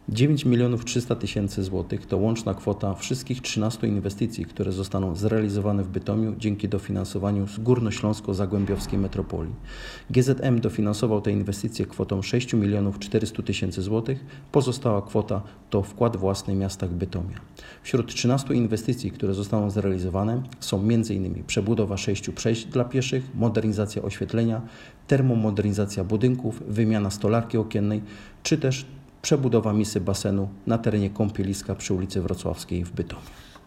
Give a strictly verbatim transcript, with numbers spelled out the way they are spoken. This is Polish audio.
dziewięć milionów trzysta tysięcy złotych to łączna kwota wszystkich trzynastu inwestycji, które zostaną zrealizowane w Bytomiu dzięki dofinansowaniu z Górnośląsko-Zagłębiowskiej Metropolii. G Z M dofinansował te inwestycje kwotą sześć milionów czterysta tysięcy złotych, pozostała kwota to wkład własny miasta Bytomia. Wśród trzynastu inwestycji, które zostaną zrealizowane są m.in. przebudowa sześciu przejść dla pieszych, modernizacja oświetlenia, termomodernizacja budynków, wymiana stolarki okiennej, czy też przebudowa misy basenu na terenie kąpieliska przy ulicy Wrocławskiej w Bytomiu.